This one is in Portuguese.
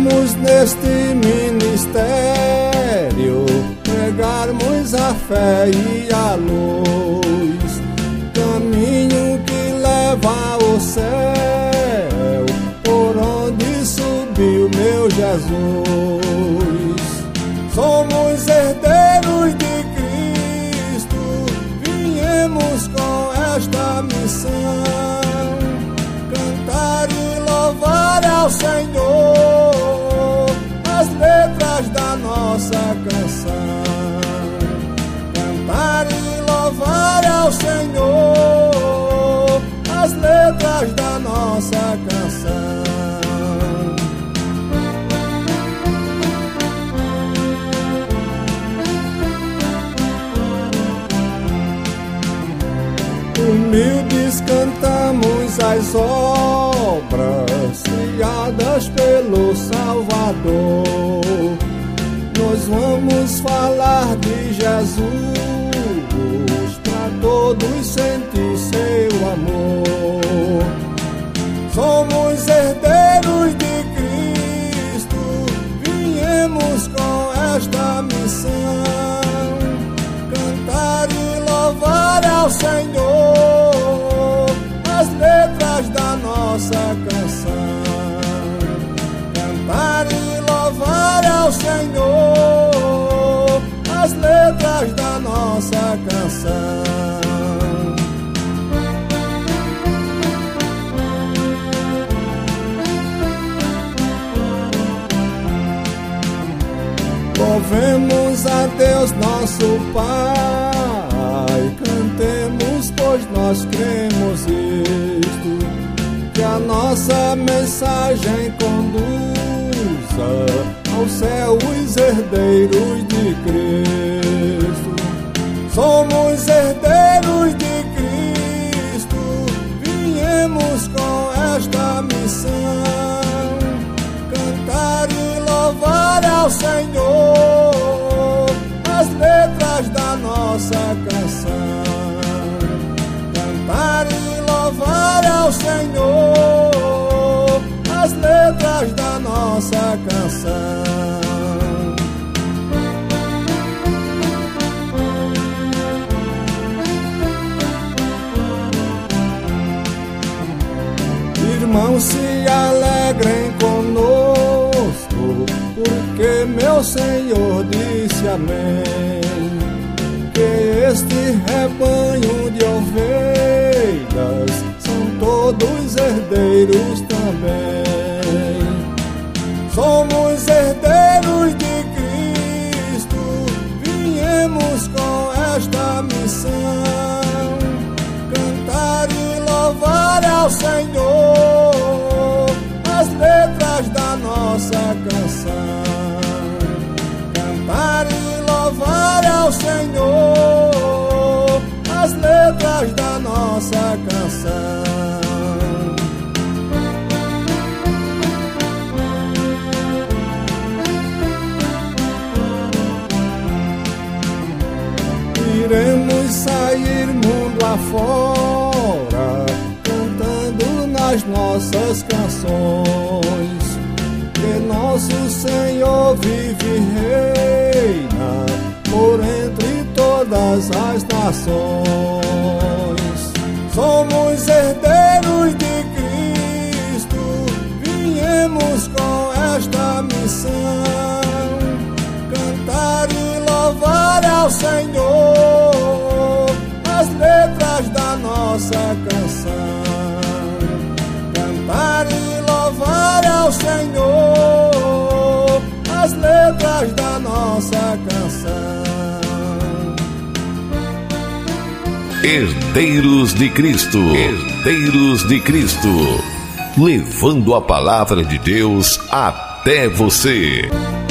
vamos neste ministério pregarmos a fé e a luz, caminho que leva ao céu, por onde subiu meu Jesus. Somos herdeiros de Cristo, viemos com esta missão, cantar e louvar ao Senhor as letras da nossa canção. Cantar e louvar ao Senhor as letras da nossa canção. Humildes cantamos as obras criadas pelo Salvador. Nós vamos falar de Jesus, para todos sentir seu amor. Somos herdeiros de Cristo, viemos com esta missão, cantar e louvar ao Senhor as letras da nossa canção. Cantar e louvar ao Senhor as letras da nossa canção. Louvemos a Deus nosso Pai, cantemos, pois nós cremos isto, que a nossa mensagem conduza ao céu os herdeiros de Cristo. Somos herdeiros de Cristo, viemos com esta missão, cantar e louvar ao Senhor as letras da nossa canção. Cantar e louvar ao Senhor as letras da nossa canção. Irmãos, se alegrem conosco, porque meu Senhor disse amém, que este rebanho de ovelhas são todos herdeiros também. Somos herdeiros de Cristo, viemos com esta missão, cantar e louvar ao Senhor as letras da nossa canção. Cantar e louvar ao Senhor as letras da nossa canção. Iremos sair mundo afora, cantando nas nossas canções, que nosso Senhor vive e reina por entre todas as nações. Somos herdeiros de Cristo, viemos com esta missão, cantar e louvar ao Senhor as letras da nossa canção. Cantar e louvar ao Senhor as letras da nossa canção. Herdeiros de Cristo, herdeiros de Cristo, levando a palavra de Deus até você.